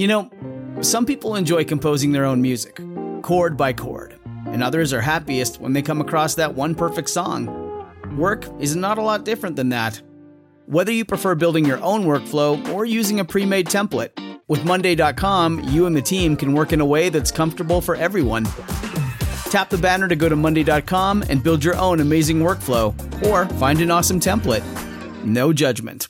You know, some people enjoy composing their own music, chord by chord, and others are happiest when they come across that one perfect song. Work is not a lot different than that. Whether you prefer building your own workflow or using a pre-made template, with Monday.com, you and the team can work in a way that's comfortable for everyone. Tap the banner to go to Monday.com and build your own amazing workflow, or find an awesome template. No judgment.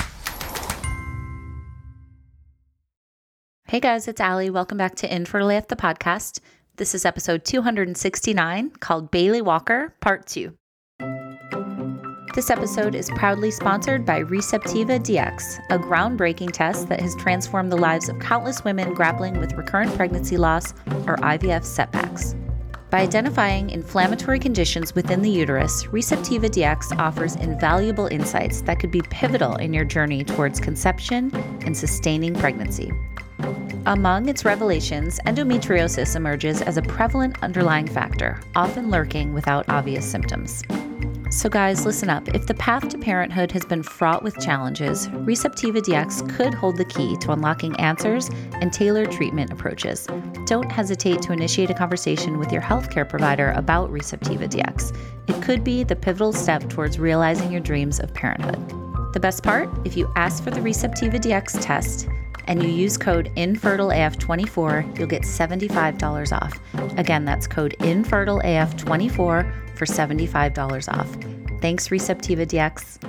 Hey guys, it's Allie. Welcome back to Infertile AF, the podcast. This is episode 269 called Bailey Walker, Part 2. This episode is proudly sponsored by Receptiva DX, a groundbreaking test that has transformed the lives of countless women grappling with recurrent pregnancy loss or IVF setbacks. By identifying inflammatory conditions within the uterus, Receptiva DX offers invaluable insights that could be pivotal in your journey towards conception and sustaining pregnancy. Among its revelations, endometriosis emerges as a prevalent underlying factor, often lurking without obvious symptoms. So guys, listen up. If the path to parenthood has been fraught with challenges, Receptiva DX could hold the key to unlocking answers and tailored treatment approaches. Don't hesitate to initiate a conversation with your healthcare provider about Receptiva DX. It could be the pivotal step towards realizing your dreams of parenthood. The best part? If you ask for the Receptiva DX test, and you use code INFERTILEAF24, you'll get $75 off. Again, that's code INFERTILEAF24 for $75 off. Thanks, Receptiva DX.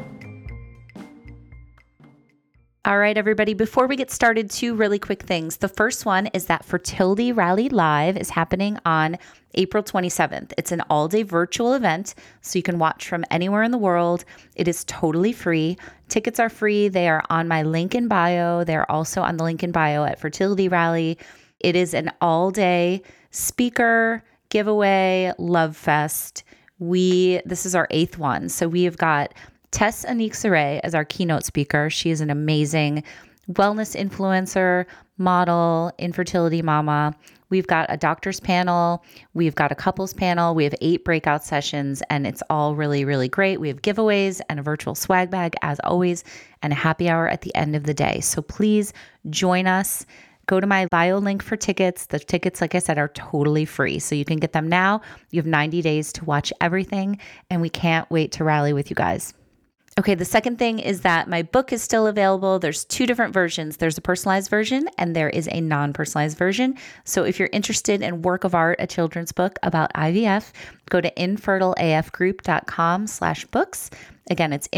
All right, everybody, before we get started, two really quick things. The first one is that Fertility Rally Live is happening on April 27th. It's an all-day virtual event, so you can watch from anywhere in the world. It is totally free. Tickets are free. They are on my link in bio. They're also on the link in bio at Fertility Rally. It is an all-day speaker, giveaway, love fest. This is our 8th one. So we have got Tess Anique-Saray as our keynote speaker. She is an amazing wellness influencer, model, infertility mama. We've got a doctor's panel. We've got a couples panel. We have 8 breakout sessions, and it's all really, really great. We have giveaways and a virtual swag bag, as always, and a happy hour at the end of the day. So please join us. Go to my bio link for tickets. The tickets, like I said, are totally free. So you can get them now. You have 90 days to watch everything, and we can't wait to rally with you guys. Okay, the second thing is that my book is still available. There's 2 different versions. There's a personalized version and there is a non-personalized version. So if you're interested in work of art, a children's book about IVF, go to infertileafgroup.com/books. Again, it's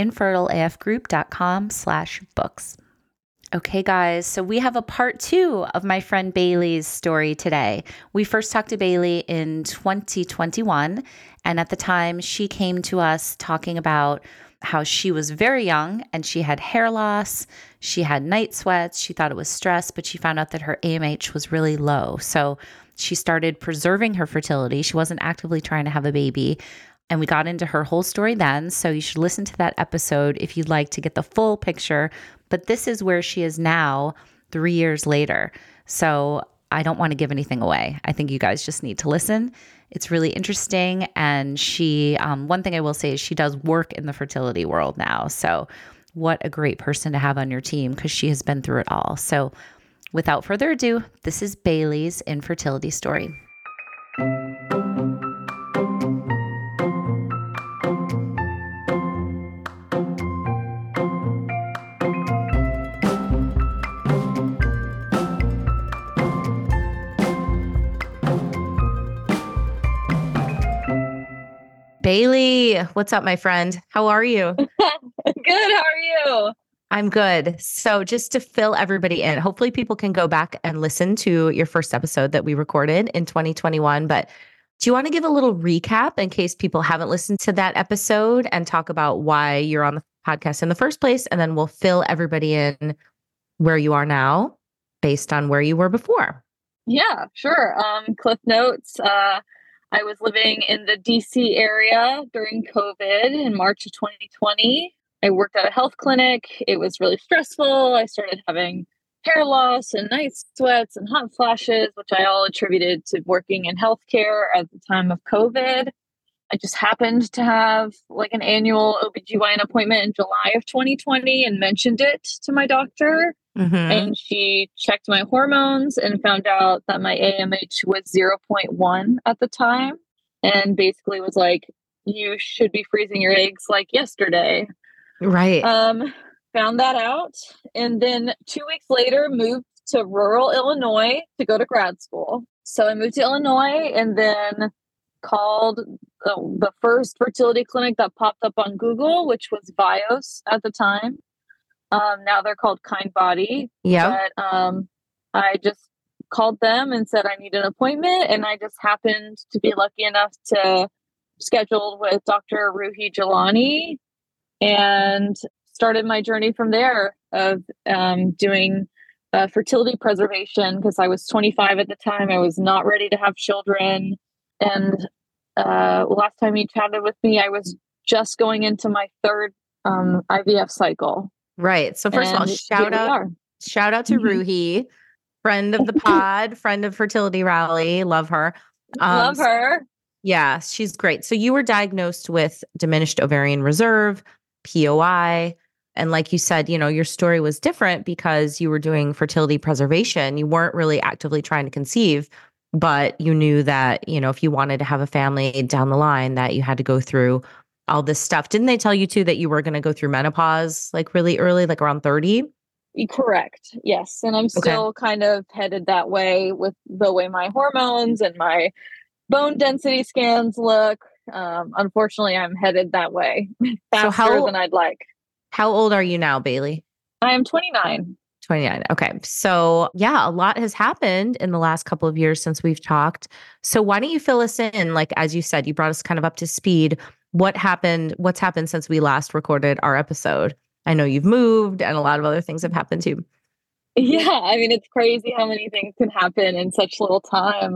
infertileafgroup.com/books. Okay, guys, so we have a part 2 of my friend Bailey's story today. We first talked to Bailey in 2021, and at the time she came to us talking about how she was very young and she had hair loss, she had night sweats, she thought it was stress, but she found out that her AMH was really low. So she started preserving her fertility. She wasn't actively trying to have a baby. And we got into her whole story then. So you should listen to that episode if you'd like to get the full picture. But this is where she is now 3 years later. So I don't want to give anything away. I think you guys just need to listen. It's really interesting. And she, one thing I will say is she does work in the fertility world now. So what a great person to have on your team because she has been through it all. So without further ado, this is Bailey's infertility story. Bailey, what's up, my friend? How are you? Good. How are you? I'm good. So just to fill everybody in, hopefully people can go back and listen to your first episode that we recorded in 2021. But do you want to give a little recap in case people haven't listened to that episode and talk about why you're on the podcast in the first place? And then we'll fill everybody in where you are now based on where you were before. Yeah, sure. Cliff notes. I was living in the DC area during COVID in March of 2020. I worked at a health clinic. It was really stressful. I started having hair loss and night sweats and hot flashes, which I all attributed to working in healthcare at the time of COVID. I just happened to have an annual OBGYN appointment in July of 2020 and mentioned it to my doctor. Mm-hmm. And she checked my hormones and found out that my AMH was zero point 0.1 at the time. And basically was like, you should be freezing your eggs like yesterday. Right. Found that out. And then 2 weeks later, moved to rural Illinois to go to grad school. So I moved to Illinois and then called the first fertility clinic that popped up on Google, which was Vios at the time. Now they're called Kindbody. Yeah. But I just called them and said I need an appointment. And I just happened to be lucky enough to schedule with Dr. Ruhi Jalani and started my journey from there of doing fertility preservation because I was 25 at the time. I was not ready to have children. And last time you chatted with me, I was just going into my third IVF cycle. Right. So first of all, And shout out to Ruhi, friend of the pod, friend of Fertility Rally. Love her. Love her. Yeah, she's great. So you were diagnosed with diminished ovarian reserve, POI. And like you said, your story was different because you were doing fertility preservation. You weren't really actively trying to conceive, but you knew that, if you wanted to have a family down the line, that you had to go through all this stuff. Didn't they tell you too that you were going to go through menopause like really early, like around 30? Correct. Yes. And I'm still kind of headed that way with the way my hormones and my bone density scans look. Unfortunately, I'm headed that way faster than I'd like. How old are you now, Bailey? I am 29. 29. Okay. So yeah, a lot has happened in the last couple of years since we've talked. So why don't you fill us in? Like, as you said, you brought us kind of up to speed. What's happened since we last recorded our episode? I know you've moved and a lot of other things have happened too. Yeah. I mean, it's crazy how many things can happen in such little time.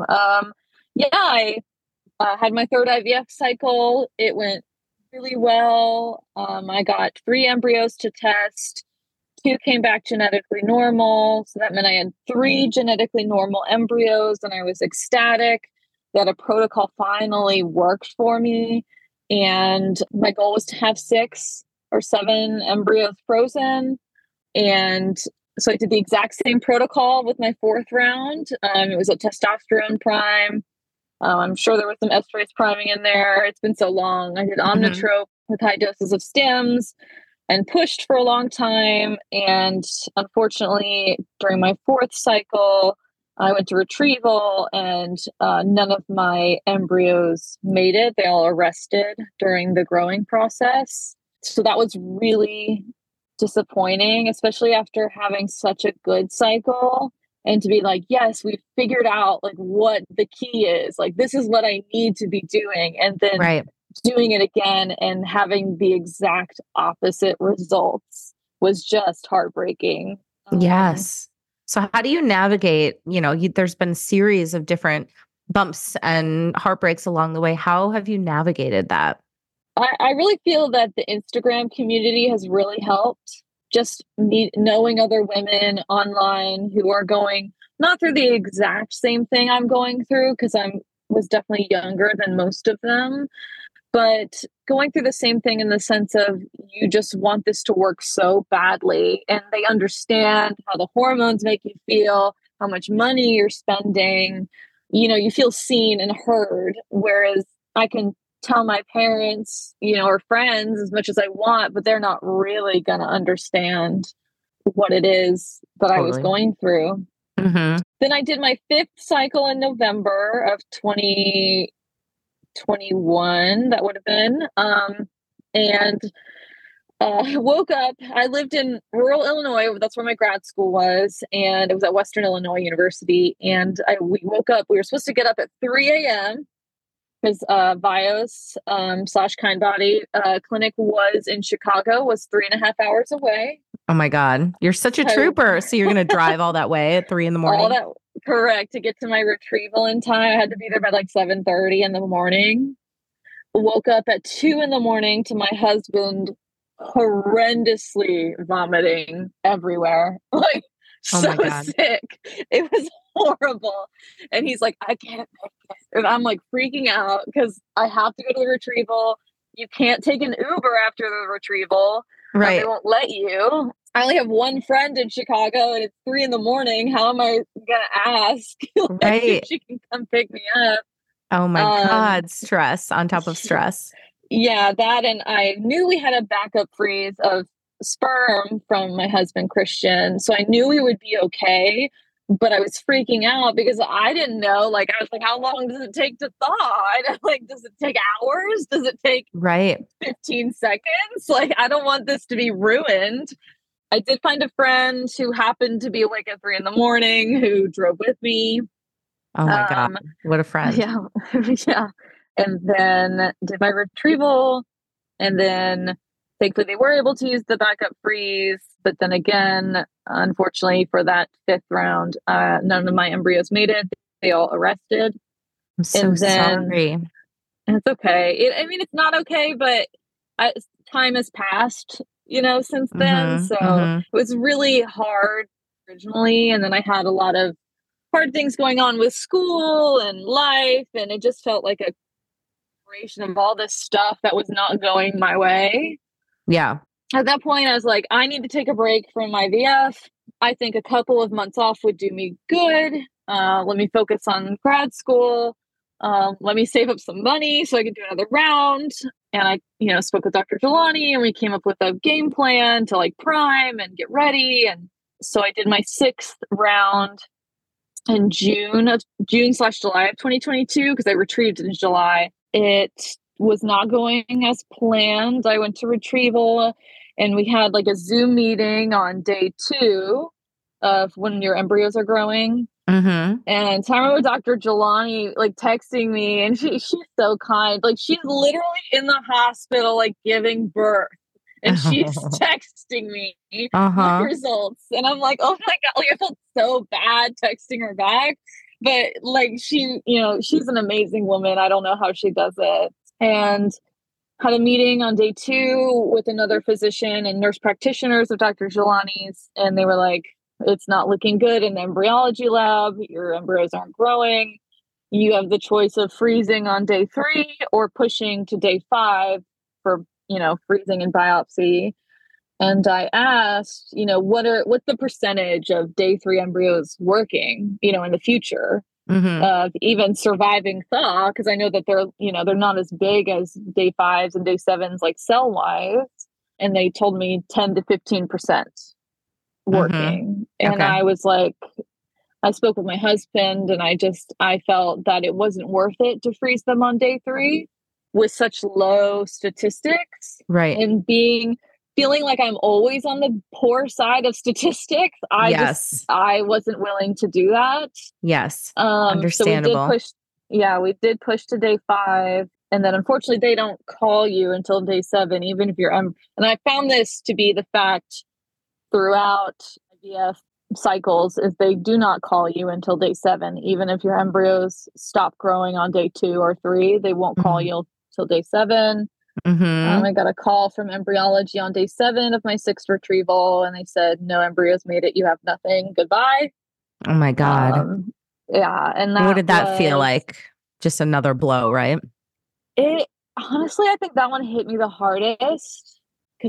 I had my third IVF cycle. It went really well. I got 3 embryos to test. 2 came back genetically normal. So that meant I had 3 genetically normal embryos, and I was ecstatic that a protocol finally worked for me. And my goal was to have 6 or 7 embryos frozen. And so I did the exact same protocol with my 4th round. It was a testosterone prime. I'm sure there was some estrase priming in there. It's been so long. I did Omnitrope with high doses of stims and pushed for a long time. And unfortunately, during my 4th cycle, I went to retrieval and none of my embryos made it. They all arrested during the growing process. So that was really disappointing, especially after having such a good cycle. And to be like, yes, we've figured out like what the key is. Like, this is what I need to be doing. And then doing it again and having the exact opposite results was just heartbreaking. Yes. So how do you navigate, there's been a series of different bumps and heartbreaks along the way. How have you navigated that? I really feel that the Instagram community has really helped. Just knowing other women online who are going not through the exact same thing I'm going through, because I was definitely younger than most of them, but going through the same thing in the sense of you just want this to work so badly, and they understand how the hormones make you feel, how much money you're spending. You feel seen and heard, whereas I can tell my parents, or friends as much as I want, but they're not really going to understand what it is that I was going through. Mm-hmm. Then I did my 5th cycle in November of 2021. That would have been. And woke up. I lived in rural Illinois. That's where my grad school was. And it was at Western Illinois University. And we woke up. We were supposed to get up at 3 a.m. because Vios / Kindbody clinic was in Chicago, was 3.5 hours away. Oh my God. You're such a trooper. So you're going to drive all that way at 3 a.m? All that, correct. To get to my retrieval in time. I had to be there by like 7:30 in the morning. Woke up at 2 a.m. to my husband horrendously vomiting everywhere. Like, so sick. It was horrible. And he's like, I can't make it. And I'm like freaking out because I have to go to the retrieval. You can't take an Uber after the retrieval. Right. They won't let you. I only have one friend in Chicago and it's 3 a.m. How am I gonna ask like, Right. if she can come pick me up? Oh my God. Stress on top of stress. Yeah, that, and I knew we had a backup freeze of sperm from my husband Christian, so I knew we would be okay. But I was freaking out because I didn't know. Like, I was like, "How long does it take to thaw? Like, does it take hours? Does it take Right. 15 seconds? Like, I don't want this to be ruined." I did find a friend who happened to be awake at 3 a.m. who drove with me. Oh my God. What a friend. Yeah, yeah. And then did my retrieval. And then thankfully they were able to use the backup freeze. But then again, unfortunately for that 5th round, none of my embryos made it. They all arrested. I'm so And then sorry. it's okay. I mean, it's not okay, but time has passed, since then. So it was really hard originally. And then I had a lot of hard things going on with school and life. And it just felt like a creation of all this stuff that was not going my way. Yeah. At that point, I was like, I need to take a break from IVF. I think a couple of months off would do me good. Let me focus on grad school. Let me save up some money so I could do another round. And I, spoke with Dr. Jelani and we came up with a game plan to like prime and get ready. And so I did my 6th round in June/July of 2022 because I retrieved in July. It was not going as planned. I went to retrieval and we had like a Zoom meeting on day 2 of when your embryos are growing. And so I remember Dr. Jelani like texting me, and she's so kind. Like, she's literally in the hospital, like giving birth, and she's texting me my results. And I'm like, oh my God, like I felt so bad texting her back. But like she's an amazing woman. I don't know how she does it. And had a meeting on day 2 with another physician and nurse practitioners of Dr. Jelani's, and they were like, it's not looking good in the embryology lab. Your embryos aren't growing. You have the choice of freezing on day 3 or pushing to day 5 for, freezing and biopsy. And I asked, what's the percentage of day 3 embryos working, in the future of even surviving thaw? Because I know that they're not as big as day 5s and day 7s, like cell wise. And they told me 10 to 15% working. And I was like, I spoke with my husband and I felt that it wasn't worth it to freeze them on day 3 with such low statistics. Right. And feeling like I'm always on the poor side of statistics. I wasn't willing to do that. Yes. Understandable. So we did push to day 5. And then unfortunately they don't call you until day 7, even if you're, and I found this to be the fact throughout IVF cycles is they do not call you until day 7. Even if your embryos stop growing on day 2 or 3, they won't call you till day 7. I got a call from embryology on day 7 of my 6th retrieval, and they said, no embryos made it. You have nothing. Goodbye. Oh my God. Yeah. And what did that feel like? Just another blow, right? It honestly, I think that one hit me the hardest because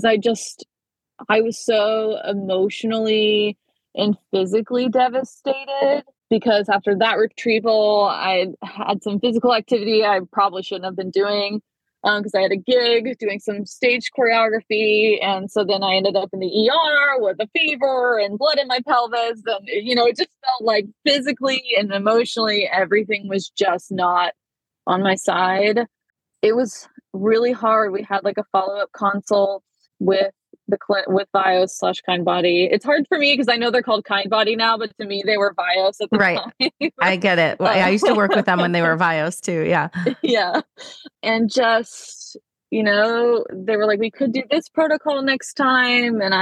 I was so emotionally and physically devastated because after that retrieval, I had some physical activity I probably shouldn't have been doing because I had a gig doing some stage choreography. And so then I ended up in the ER with a fever and blood in my pelvis. And, it just felt like physically and emotionally, everything was just not on my side. It was really hard. We had like a follow-up consult with with Vios / Kindbody. It's hard for me because I know they're called Kindbody now, but to me they were Vios at the time. I get it. Well, I used to work with them when they were Vios too. Yeah. Yeah. And just, they were like, we could do this protocol next time. And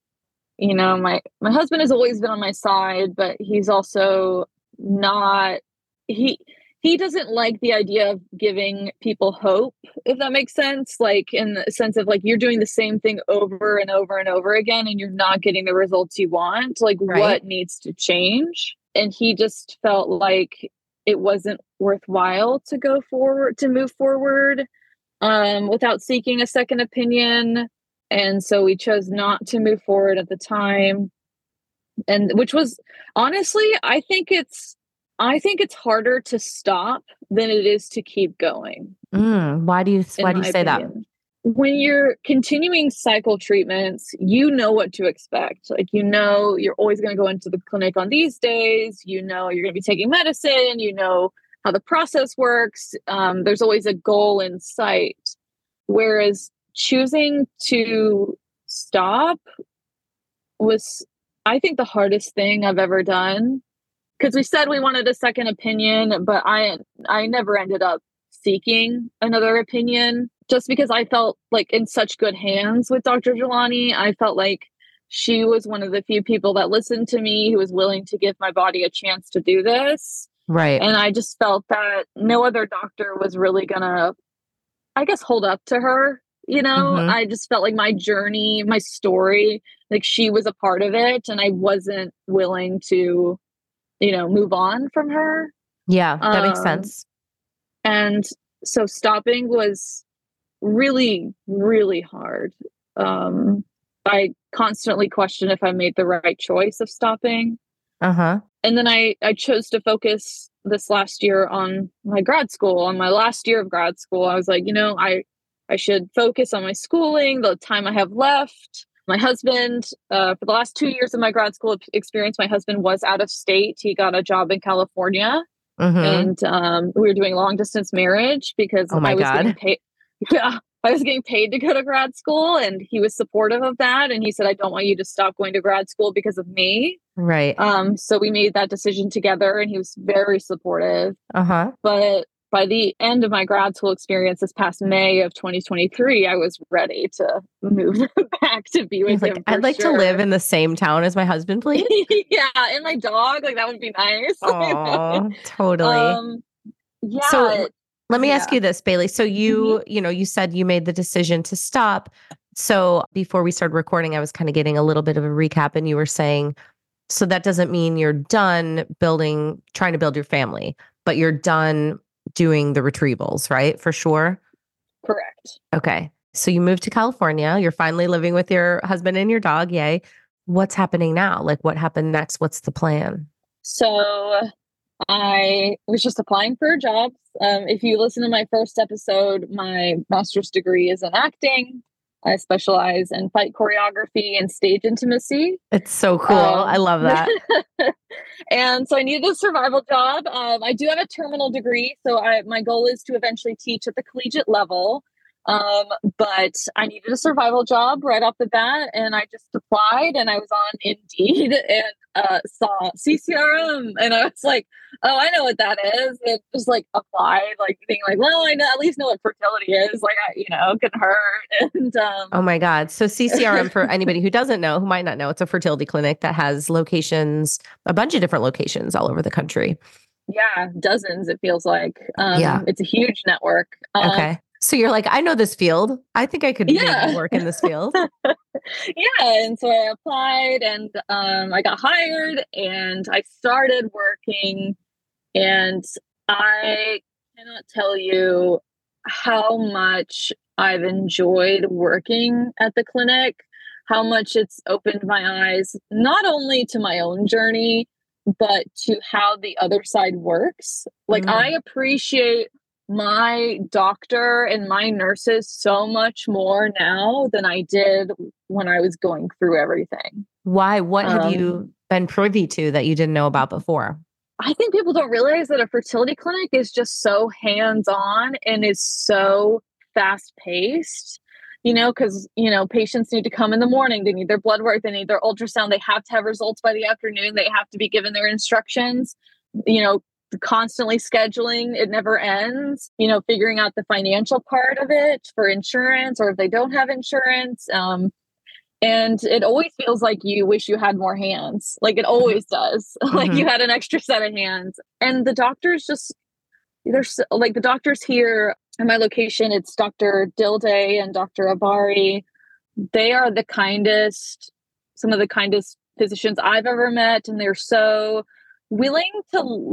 my husband has always been on my side, but he's also not, he doesn't like the idea of giving people hope, if that makes sense. Like in the sense of like, you're doing the same thing over and over and over again, and you're not getting the results you want. Like what needs to change? And he just felt like it wasn't worthwhile to move forward without seeking a second opinion. And so we chose not to move forward at the time. And which was honestly, I think it's harder to stop than it is to keep going. Why do you say that? When you're continuing cycle treatments, you know what to expect. Like, you know, you're always going to go into the clinic on these days. You know, you're going to be taking medicine. You know how the process works. There's always a goal in sight. Whereas choosing to stop was, I think, the hardest thing I've ever done. Because we said we wanted a second opinion, but I never ended up seeking another opinion just because I felt like in such good hands with Dr. Jelani. I felt like she was one of the few people that listened to me, who was willing to give my body a chance to do this. Right. And I just felt that no other doctor was really gonna, I guess, hold up to her. You know, I just felt like my journey, my story, like she was a part of it, and I wasn't willing to, move on from her. Yeah, that makes sense. And so stopping was really, really hard. I constantly questioned if I made the right choice of stopping. And then I chose to focus this last year on my grad school, on my last year of grad school. I was like, I should focus on my schooling, the time I have left. My husband, for the last 2 years of my grad school experience, my husband was out of state. He got a job in California, and we were doing long distance marriage because I was getting paid. Yeah, I was getting paid to go to grad school, and he was supportive of that. And he said, "I don't want you to stop going to grad school because of me." Right. So we made that decision together, and he was very supportive. But by the end of my grad school experience this past May of 2023, I was ready to move back to be with him. I'd like to live in the same town as my husband, please. Yeah, and my dog, like that would be nice. Oh, totally. Yeah. So let me ask you this, Bailey. So you said you made the decision to stop. So before we started recording, I was kind of getting a little bit of a recap, and you were saying, so that doesn't mean you're done trying to build your family, but you're done doing the retrievals, right? For sure. Correct. Okay. So you moved to California. You're finally living with your husband and your dog. Yay. What's happening now? Like, what happened next? What's the plan? So I was just applying for jobs. If you listen to my first episode, my master's degree is in acting. I specialize in fight choreography and stage intimacy. It's so cool. I love that. And so I needed a survival job. I do have a terminal degree, so my goal is to eventually teach at the collegiate level. But I needed a survival job right off the bat, and I just applied, and I was on Indeed and saw CCRM, and I was like, "Oh, I know what that is." And just like applied, like being like, "Well, I at least know what fertility is." Like, couldn't hurt. And oh my God! So CCRM, for anybody who doesn't know, who might not know, it's a fertility clinic that has locations, a bunch of different locations all over the country. Yeah, dozens. It feels like. Yeah, it's a huge network. Okay. So you're like, I know this field. I think I could maybe work in this field. Yeah. And so I applied, and I got hired, and I started working, and I cannot tell you how much I've enjoyed working at the clinic, how much it's opened my eyes, not only to my own journey, but to how the other side works. Like, I appreciate my doctor and my nurses so much more now than I did when I was going through everything. Why? What have you been privy to that you didn't know about before? I think people don't realize that a fertility clinic is just so hands-on and is so fast-paced, because, patients need to come in the morning. They need their blood work. They need their ultrasound. They have to have results by the afternoon. They have to be given their instructions, constantly scheduling. It never ends, figuring out the financial part of it for insurance, or if they don't have insurance. And it always feels like you wish you had more hands. Like it always does. Like you had an extra set of hands. And the doctors the doctors here at my location, it's Dr. Dilday and Dr. Abari. They are some of the kindest physicians I've ever met. And they're so willing to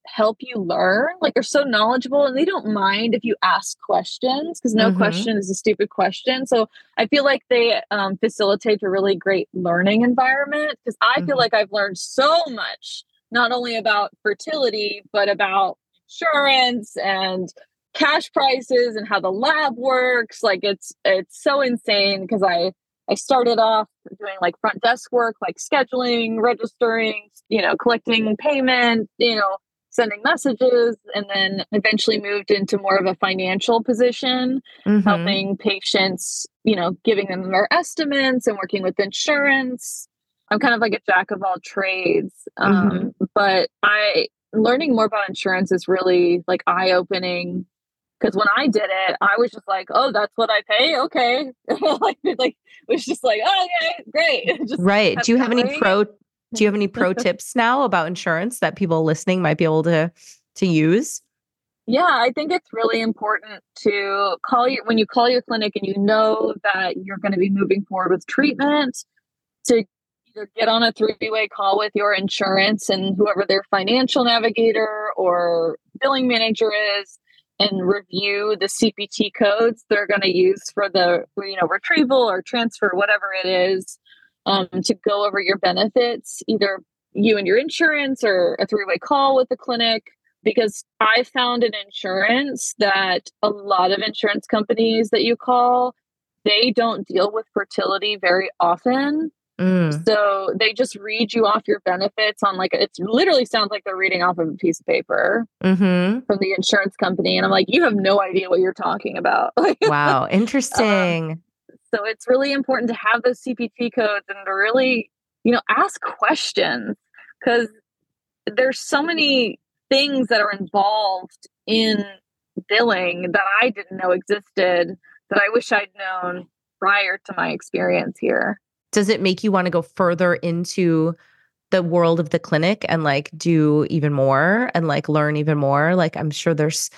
help you learn. Like they're so knowledgeable and they don't mind if you ask questions because no Mm-hmm. question is a stupid question. So I feel like they facilitate a really great learning environment because I feel Mm-hmm. like I've learned so much, not only about fertility, but about insurance and cash prices and how the lab works. Like it's so insane because I started off doing like front desk work, like scheduling, registering, collecting payment, sending messages, and then eventually moved into more of a financial position, Mm-hmm. helping patients, giving them their estimates and working with insurance. I'm kind of like a jack of all trades. Mm-hmm. But learning more about insurance is really like eye opening because when I did it, I was just like, "Oh, that's what I pay. Okay." like it was just like, "Oh, okay, great." Just Right. kept going. Do you have any pro tips now about insurance that people listening might be able to use? Yeah, I think it's really important to when you call your clinic and you know that you're going to be moving forward with treatment, to either get on a three-way call with your insurance and whoever their financial navigator or billing manager is and review the CPT codes they're going to use for the retrieval or transfer, whatever it is, to go over your benefits, either you and your insurance or a three-way call with the clinic. Because I found in insurance that a lot of insurance companies that you call, they don't deal with fertility very often. Mm. So they just read you off your benefits on it literally sounds like they're reading off of a piece of paper Mm-hmm. from the insurance company. And I'm like, you have no idea what you're talking about. Wow. um, Interesting. so it's really important to have those CPT codes and to really, ask questions because there's so many things that are involved in billing that I didn't know existed that I wish I'd known prior to my experience here. Does it make you want to go further into the world of the clinic and like do even more and like learn even more? Like I'm sure there's,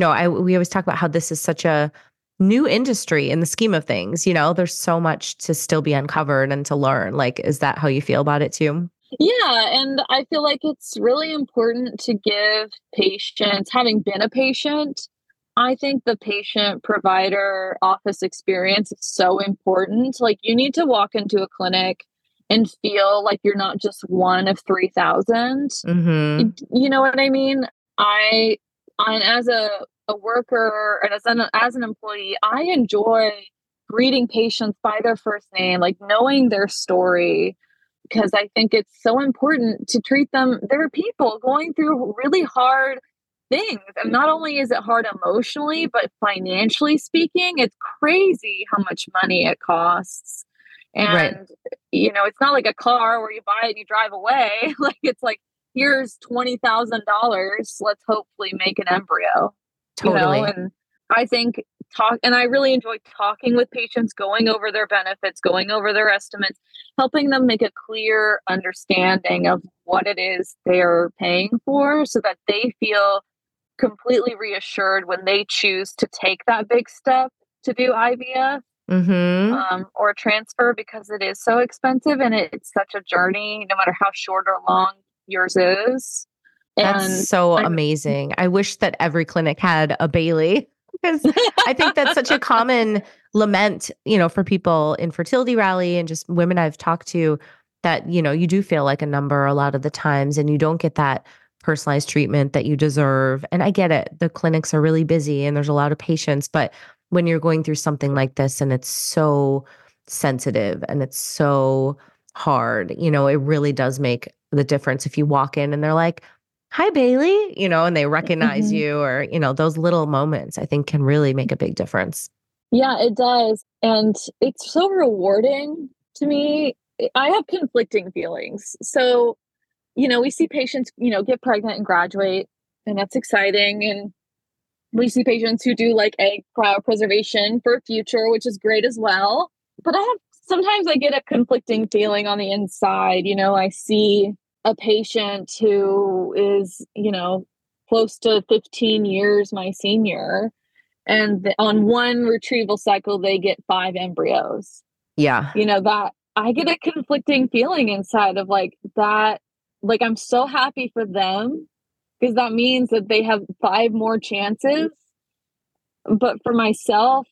we always talk about how this is such a new industry in the scheme of things, there's so much to still be uncovered and to learn. Like, is that how you feel about it too? Yeah, and I feel like it's really important to give patients, having been a patient, I think the patient provider office experience is so important. Like, you need to walk into a clinic and feel like you're not just one of 3,000. Mm-hmm. You know what I mean? I, and as a worker and as an employee, I enjoy greeting patients by their first name, like knowing their story because I think it's so important to treat them. There are people going through really hard things. And not only is it hard emotionally, but financially speaking, it's crazy how much money it costs. Right. And, it's not like a car where you buy it and you drive away. Like, it's like, here's $20,000. Let's hopefully make an embryo, Totally. and I think and I really enjoy talking with patients, going over their benefits, going over their estimates, helping them make a clear understanding of what it is they're paying for so that they feel completely reassured when they choose to take that big step to do IVF Mm-hmm. or transfer because it is so expensive and it's such a journey, no matter how short or long yours is. That's And so I'm amazing. I wish that every clinic had a Bailey because I think that's such a common lament, for people in Fertility Rally and just women I've talked to that, you do feel like a number a lot of the times and you don't get that personalized treatment that you deserve. And I get it. The clinics are really busy and there's a lot of patients, but when you're going through something like this and it's so sensitive and it's so hard, it really does make the difference if you walk in and they're like, "Hi, Bailey," and they recognize Mhm. you or, those little moments I think can really make a big difference. Yeah, it does. And it's so rewarding to me. I have conflicting feelings. So, we see patients, get pregnant and graduate, and that's exciting. And we see patients who do like egg cryopreservation for future, which is great as well. But sometimes I get a conflicting feeling on the inside. I see a patient who is, close to 15 years my senior and on one retrieval cycle they get 5 embryos. Yeah. That I get a conflicting feeling inside of like that. Like, I'm so happy for them because that means that they have 5 more chances. But for myself,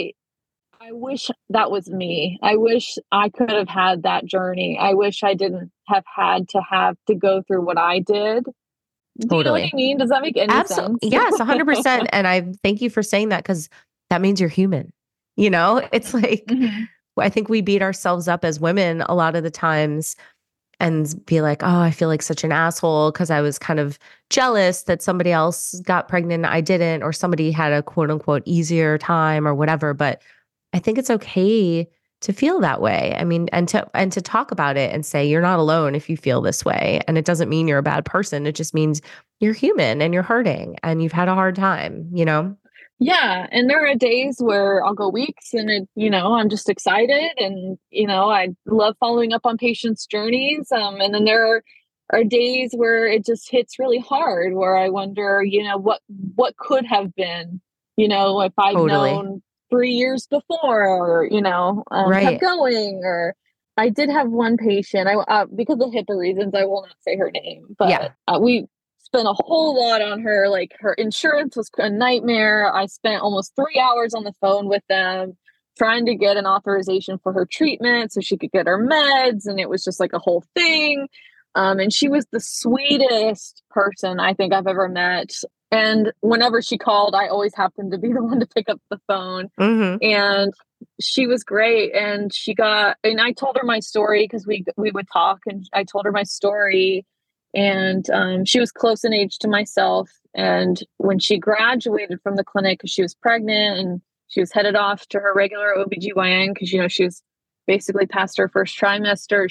I wish that was me. I wish I could have had that journey. I wish I didn't have to go through what I did. Do you know what I Totally. mean? Does that make any Absolutely. sense? Yes, 100%. And I thank you for saying that, because that means you're human. You know, it's like, Mhm. I think we beat ourselves up as women a lot of the times and be like, oh, I feel like such an asshole because I was kind of jealous that somebody else got pregnant and I didn't, or somebody had a quote unquote easier time or whatever. But I think it's okay to feel that way. I mean, and to talk about it and say you're not alone if you feel this way. And it doesn't mean you're a bad person. It just means you're human and you're hurting and you've had a hard time, you know? Yeah, and there are days where I'll go weeks and I'm just excited and I love following up on patients' journeys. And then there are days where it just hits really hard where I wonder, what could have been, if I'd Totally. known 3 years before or, kept Right. going. Or I did have one patient, because of HIPAA reasons, I will not say her name, but Yeah. we spent a whole lot on her. Like, her insurance was a nightmare. I spent almost 3 hours on the phone with them trying to get an authorization for her treatment so she could get her meds. And it was just like a whole thing. And she was the sweetest person I think I've ever met. And whenever she called, I always happened to be the one to pick up the phone. Mm-hmm. And she was great. And I told her my story because we would talk, and I told her my story. And she was close in age to myself. And when she graduated from the clinic, because she was pregnant and she was headed off to her regular OBGYN, because she was basically past her first trimester.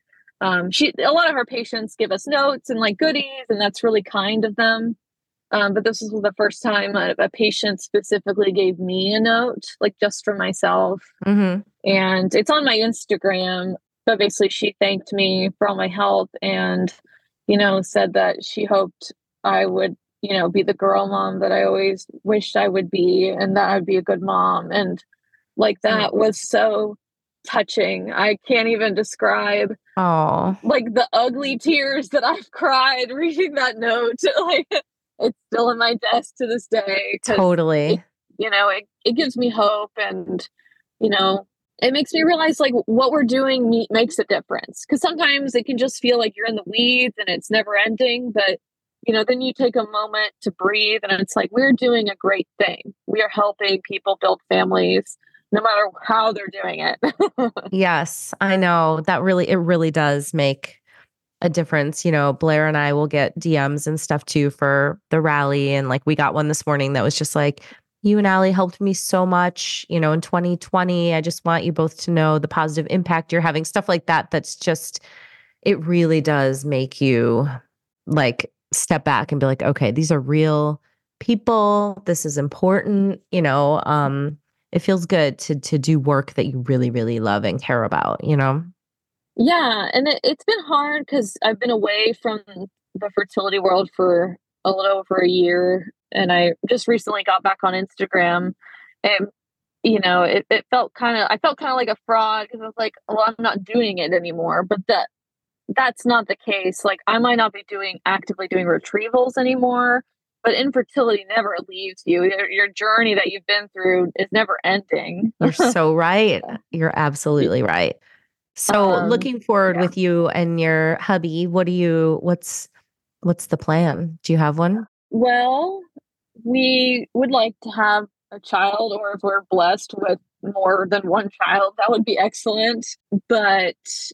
A lot of our patients give us notes and like goodies, and that's really kind of them. But this was the first time a patient specifically gave me a note, like just for myself. Mm-hmm. And it's on my Instagram. But basically, she thanked me for all my help and, said that she hoped I would, be the girl mom that I always wished I would be, and that I'd be a good mom. And like, that was so touching. I can't even describe Oh, like the ugly tears that I've cried reading that note. Like, it's still in my desk to this day because it, totally. it gives me hope. And, you know, it makes me realize like what we're doing makes a difference. Because sometimes it can just feel like you're in the weeds and it's never ending. But, then you take a moment to breathe and it's like, we're doing a great thing. We are helping people build families no matter how they're doing it. Yes, I know that it really does make a difference. You know, Blair and I will get DMs and stuff too for the rally. And like we got one this morning that was just like, you and Allie helped me so much, in 2020. I just want you both to know the positive impact you're having, stuff like that. That's just, it really does make you like step back and be like, okay, these are real people. This is important. It feels good to do work that you really, really love and care about. Yeah, and it's been hard because I've been away from the fertility world for a little over a year, and I just recently got back on Instagram, and it felt I felt kind of like a fraud because I was like, well, I'm not doing it anymore, but that's not the case. Like, I might not be actively doing retrievals anymore, but infertility never leaves you. Your journey that you've been through is never ending. You're so right. You're absolutely right. So looking forward Yeah. with you and your hubby, what's the plan? Do you have one? Well, we would like to have a child, or if we're blessed with more than one child, that would be excellent. But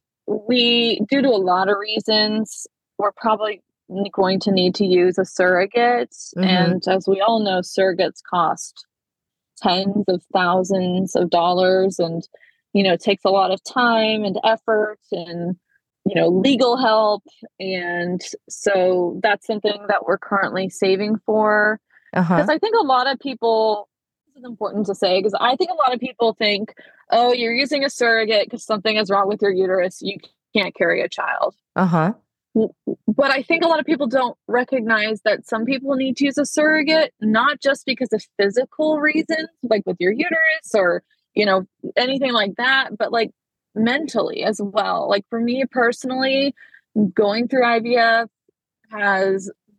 due to a lot of reasons, we're probably going to need to use a surrogate. Mm-hmm. And as we all know, surrogates cost tens of thousands of dollars, and it takes a lot of time and effort and legal help. And so that's something that we're currently saving for, because Uh-huh. I think a lot of people, this is important to say, because I think a lot of people think, oh, you're using a surrogate because something is wrong with your uterus, you can't carry a child. Uh-huh. But I think a lot of people don't recognize that some people need to use a surrogate, not just because of physical reasons, like with your uterus or, anything like that, but like mentally as well. Like, for me personally, going through IVF has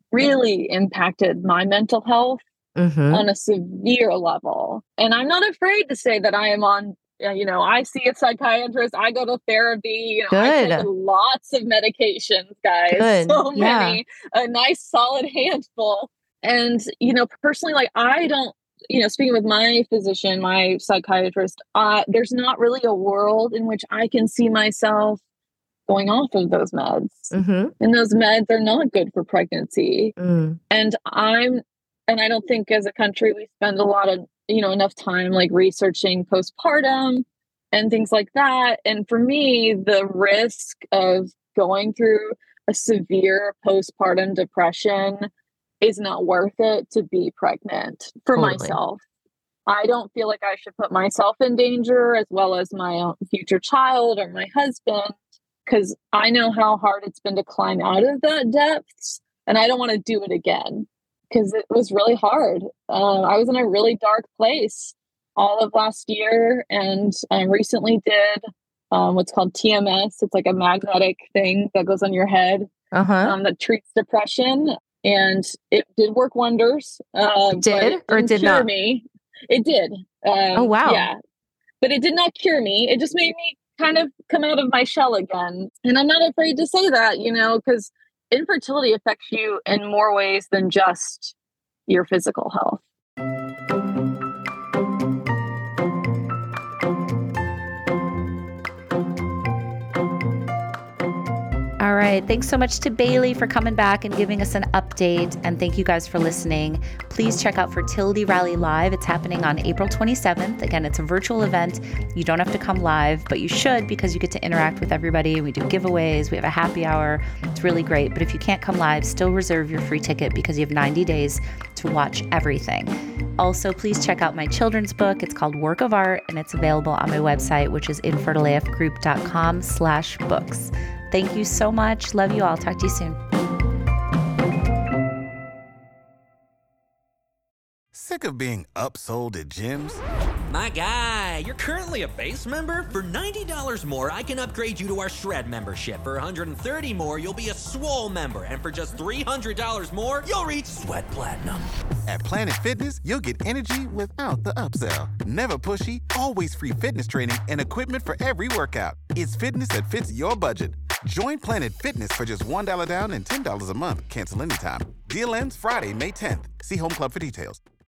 really impacted my mental health on a severe level. And I'm not afraid to say that I am on, I see a psychiatrist, I go to therapy, I take lots of medications, guys. Good. So many, a nice solid handful. And, personally, like I don't, speaking with my physician, my psychiatrist, there's not really a world in which I can see myself going off of those meds. And those meds are not good for pregnancy. And I don't think as a country we spend a lot of, enough time like researching postpartum and things like that. And for me, the risk of going through a severe postpartum depression is not worth it to be pregnant for myself. I don't feel like I should put myself in danger as well as my own future child or my husband, because I know how hard it's been to climb out of that depths, and I don't want to do it again because it was really hard. I was in a really dark place all of last year, and I recently did what's called TMS. It's like a magnetic thing that goes on your head that treats depression. And it did work wonders. It did or it did cure not? Me. It did. Oh, wow. Yeah. But it did not cure me. It just made me kind of come out of my shell again. And I'm not afraid to say that, because infertility affects you in more ways than just your physical health. All right. Thanks so much to Bailey for coming back and giving us an update. And thank you guys for listening. Please check out Fertility Rally Live. It's happening on April 27th. Again, it's a virtual event. You don't have to come live, but you should because you get to interact with everybody. We do giveaways. We have a happy hour. It's really great. But if you can't come live, still reserve your free ticket because you have 90 days to watch everything. Also, please check out my children's book. It's called Work of Art, and it's available on my website, which is infertileafgroup.com/books. Thank you so much. Love you all. Talk to you soon. Sick of being upsold at gyms? My guy, you're currently a base member? For $90 more, I can upgrade you to our Shred membership. For $130 more, you'll be a Swole member. And for just $300 more, you'll reach Sweat Platinum. At Planet Fitness, you'll get energy without the upsell. Never pushy, always free fitness training and equipment for every workout. It's fitness that fits your budget. Join Planet Fitness for just $1 down and $10 a month. Cancel anytime. Deal ends Friday, May 10th. See Home Club for details.